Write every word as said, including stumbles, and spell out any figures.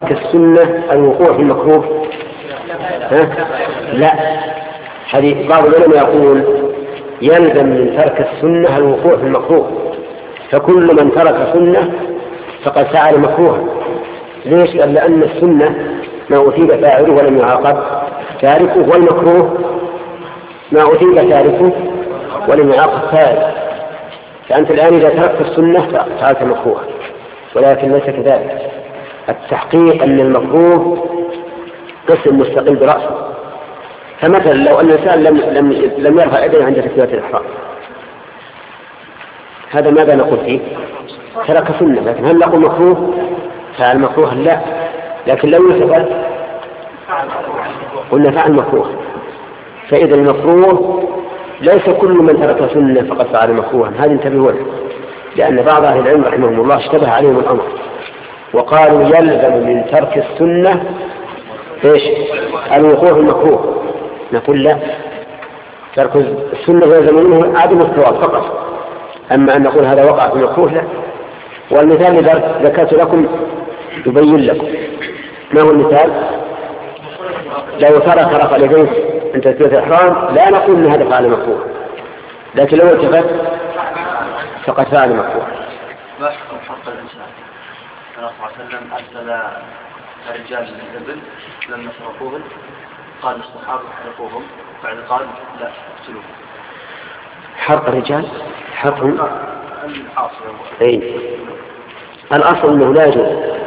السنة الوقوع في المكروه؟ ها؟ لا، حديث بعض العلماء يقول يلزم من ترك السنة الوقوع في المكروه، فكل من ترك سنة فقد فعل مكروها. ليش؟ لأن السنة ما أثيب فاعله ولم يعاقب تاركه، والمكروه ما أثيب تاركه ولم يعاقب فاعله. فأنت الآن إذا تركت السنة فعلت مكروها، ولكن ليس كذلك. التحقيق أن المكروه قسم مستقل برأسه. فمثلا لو أن الإنسان لم, لم, لم يرفع يديه عند تكبيرة الإحرام، هذا ماذا نقول فيه؟ ترك سنة. لكن هل نقول مكروه؟ فعل مكروه؟ لا، لكن لو التفت قلنا فعل مكروه. فإذا المكروه ليس كل من ترك سنة فقد فعل مكروها، هذا انتبهوا له، لأن بعض أهل العلم رحمهم الله اشتبه عليهم الأمر وقالوا يلزم من ترك السنة ايش؟ الوقوع في المكروه. نقول لا، ترك السنة يلزم منه عدم الثواب فقط، أما أن نقول هذا وقع في المكروه لا. والمثال الذي ذكرت لكم يبين لكم. ما هو المثال؟ لو ترك رفع اليدين عند تكبيرة الإحرام لا نقول أن هذا فعل مكروه، لكن لو التفت فقد فعل مكروه. ما حكم حق الإنسان؟ الرسول صلى الله عليه وسلم أرسل الرجال للإبل لما سرقوهم، قال الصحابة احرقوهم، بعد قال لا اقتلوهم. حرق الرجال حرقهم؟ العاصر. أي الأصل أنه لا يجوز